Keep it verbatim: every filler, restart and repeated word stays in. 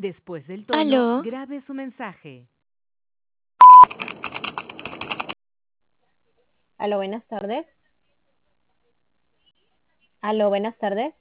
Después del tono, Aló, grabe su mensaje. Aló, buenas tardes. Aló, buenas tardes.